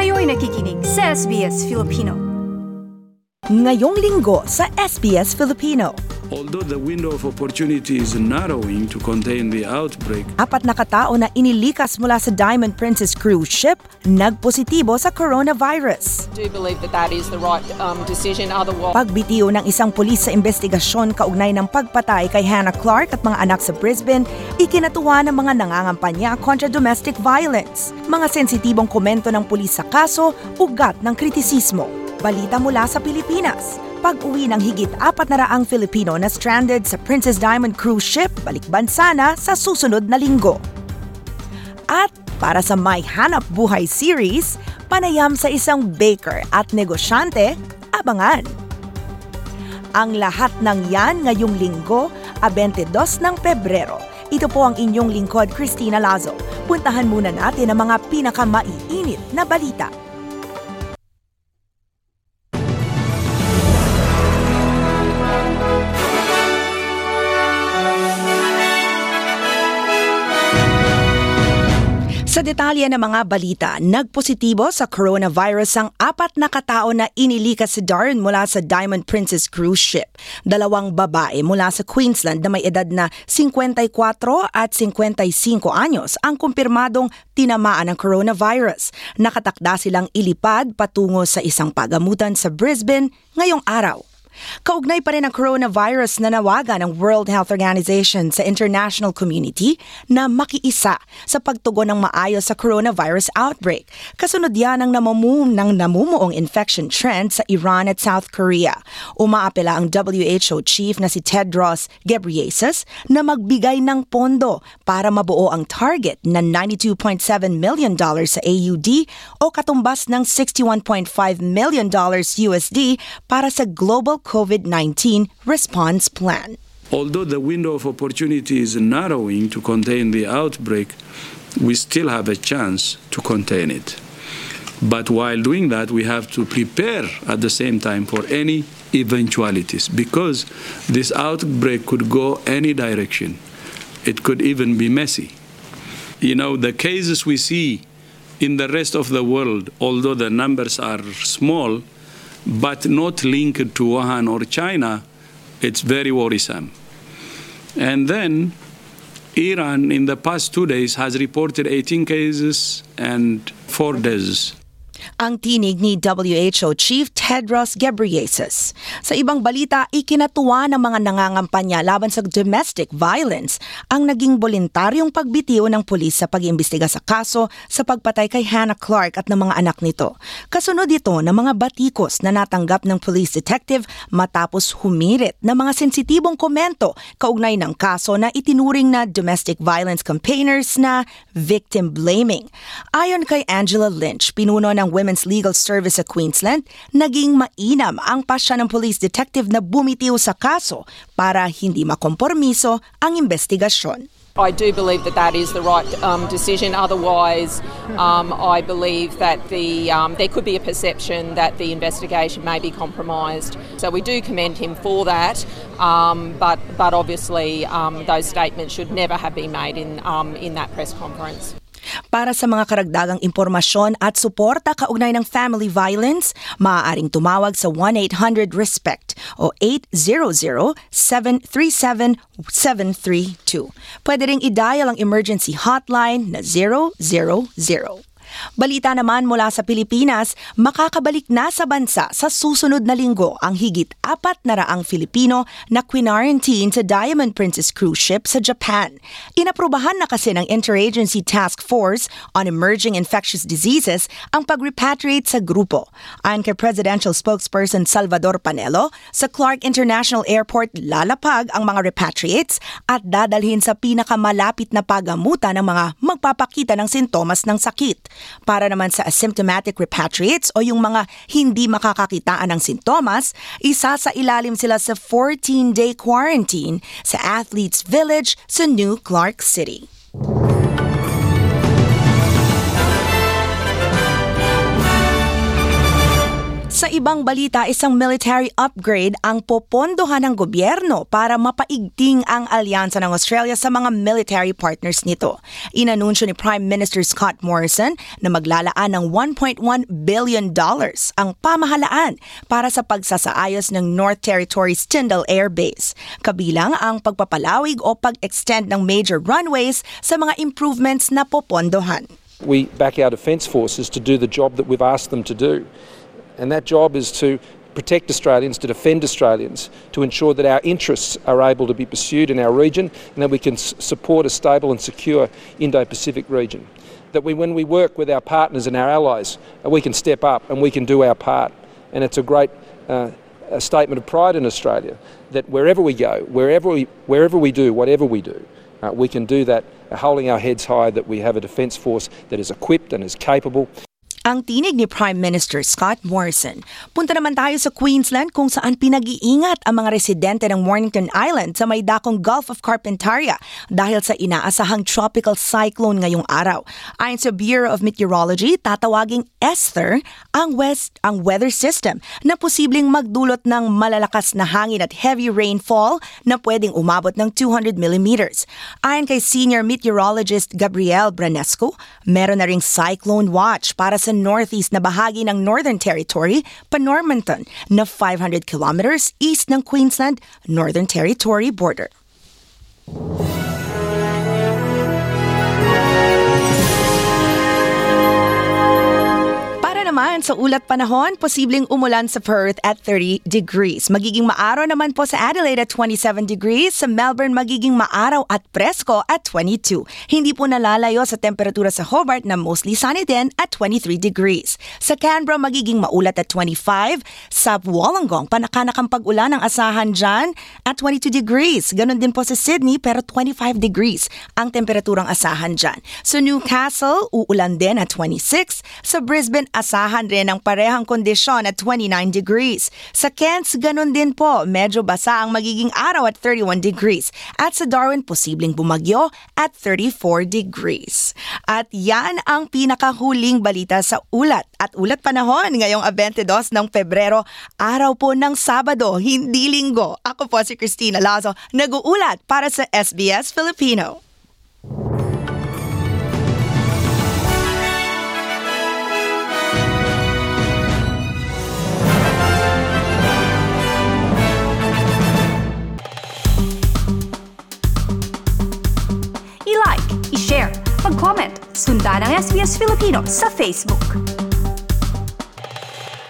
Kayo'y nakikinig sa SBS Filipino. Ngayong linggo sa SBS Filipino. Although the window of opportunity is narrowing to contain the outbreak, 4 na katao na inilikas mula sa Diamond Princess cruise ship nagpositibo sa coronavirus. I do believe that is the right decision. Otherwise, Pagbitiw ng isang pulis sa investigasyon kaugnay ng pagpatay kay Hannah Clark at mga anak sa Brisbane, ikinatuwa ng mga nangangampanya kontra domestic violence. Mga sensitibong komento ng pulis sa kaso, ugat ng kritisismo. Balita mula sa Pilipinas. Pag-uwi ng higit 400 Filipino na stranded sa Princess Diamond cruise ship, balik bansa na sa susunod na linggo. At para sa May Hanap Buhay series, panayam sa isang baker at negosyante, abangan. Ang lahat ng yan ngayong linggo, 22 ng Pebrero. Ito po ang inyong lingkod, Christina Lazo. Puntahan muna natin ang mga pinakamaiinit na balita. Sa detalye ng mga balita, nagpositibo sa coronavirus ang 4 na katao na inilikas sa Darwin mula sa Diamond Princess cruise ship. 2 babae mula sa Queensland na may edad na 54 at 55 anyos ang kumpirmadong tinamaan ng coronavirus. Nakatakda silang ilipad patungo sa isang pagamutan sa Brisbane ngayong araw. Kaugnay pa rin ang coronavirus na nawagan ng World Health Organization sa international community na makiisa sa pagtugon ng maayos sa coronavirus outbreak. Kasunod yan ng namumuong infection trend sa Iran at South Korea. Umaapela ang WHO chief na si Tedros Ghebreyesus na magbigay ng pondo para mabuo ang target na $92.7 million sa AUD o katumbas ng $61.5 million USD para sa Global COVID-19 Response Plan. although the window of opportunity is narrowing to contain the outbreak, we still have a chance to contain it. But while doing that, we have to prepare at the same time for any eventualities, because this outbreak could go any direction. It could even be messy. You know, the cases we see in the rest of the world, although the numbers are small, but not linked to Wuhan or China, it's very worrisome. And then Iran in the past 2 days has reported 18 cases and 4 deaths. Ang tinig ni WHO Chief Tedros Ghebreyesus. Sa ibang balita, ikinatuwa ng mga nangangampanya laban sa domestic violence ang naging voluntaryong pagbitiw ng pulis sa pag-iimbestiga sa kaso sa pagpatay kay Hannah Clark at ng mga anak nito. Kasunod ito ng mga batikos na natanggap ng police detective matapos humirit ng mga sensitibong komento kaugnay ng kaso na itinuring na domestic violence campaigners na victim blaming. Ayon kay Angela Lynch, pinuno ng Women's Legal Service sa Queensland, naging mainam ang pasya ng police detective na bumitiw sa kaso para hindi makompormiso ang investigasyon. I do believe that is the right decision. Otherwise, I believe that there could be a perception that the investigation may be compromised. So we do commend him for that. But obviously, those statements should never have been made in that press conference. Para sa mga karagdagang impormasyon at suporta kaugnay ng family violence, maaaring tumawag sa 1-800-RESPECT o 800-737-732. Pwede ring i-dial ang emergency hotline na 000. Balita naman mula sa Pilipinas, makakabalik na sa bansa sa susunod na linggo ang higit 400 Filipino na quarantine sa Diamond Princess cruise ship sa Japan. Inaprubahan na kasi ng Interagency Task Force on Emerging Infectious Diseases ang pag-repatriate sa grupo. Ayon kay Presidential Spokesperson Salvador Panelo, sa Clark International Airport lalapag ang mga repatriates at dadalhin sa pinakamalapit na pagamutan ng mga magpapakita ng sintomas ng sakit. Para naman sa asymptomatic repatriates o yung mga hindi makakakitaan ng sintomas, isa sa ilalim sila sa 14-day quarantine sa Athletes Village sa New Clark City. Sa ibang balita, isang military upgrade ang popondohan ng gobyerno para mapaigting ang alyansa ng Australia sa mga military partners nito. Inanunsyo ni Prime Minister Scott Morrison na maglalaan ng $1.1 billion ang pamahalaan para sa pagsasaayos ng North Territory's Tyndall Air Base. Kabilang ang pagpapalawig o pag-extend ng major runways sa mga improvements na popondohan. We back our Defence Forces to do the job that we've asked them to do. And that job is to protect Australians, to defend Australians, to ensure that our interests are able to be pursued in our region and that we can support a stable and secure Indo-Pacific region. That when we work with our partners and our allies, we can step up and we can do our part. And it's a great a statement of pride in Australia that wherever we go, wherever we do, whatever we do, we can do that holding our heads high, that we have a defence force that is equipped and is capable. Ang tinig ni Prime Minister Scott Morrison. Punta naman tayo sa Queensland kung saan pinag-iingat ang mga residente ng Mornington Island sa may dakong Gulf of Carpentaria dahil sa inaasahang tropical cyclone ngayong araw. Ayon sa Bureau of Meteorology, tatawaging Esther ang weather system na posibleng magdulot ng malalakas na hangin at heavy rainfall na pwedeng umabot ng 200 millimeters. Ayon kay Senior Meteorologist Gabriel Branesco, meron na ring cyclone watch para sa northeast na bahagi ng Northern Territory, Panormanton, na 500 kilometers east ng Queensland Northern Territory border. Naman sa ulat panahon, posibleng umulan sa Perth at 30 degrees. Magiging maaraw naman po sa Adelaide at 27 degrees. Sa Melbourne, magiging maaraw at presko at 22. Hindi po nalalayo sa temperatura sa Hobart na mostly sunny din at 23 degrees. Sa Canberra, magiging maulat at 25. Sa Wollongong, panakanakang pag-ulan ang asahan dyan at 22 degrees. Ganon din po sa Sydney pero 25 degrees ang temperaturang asahan dyan. Sa Newcastle, uulan din at 26. Sa Brisbane, asahan rin ang parehang kondisyon at 29 degrees. Sa Cairns, ganun din po, medyo basa ang magiging araw at 31 degrees. At sa Darwin, posibleng bumagyo at 34 degrees. At yan ang pinakahuling balita sa ulat. At ulat panahon ngayong 22 ng Pebrero, araw po ng Sabado, hindi Linggo. Ako po si Christina Lazo, nag-uulat para sa SBS Filipino. I-like, i-share, mag-comment, sundan ang SBS Filipino sa Facebook.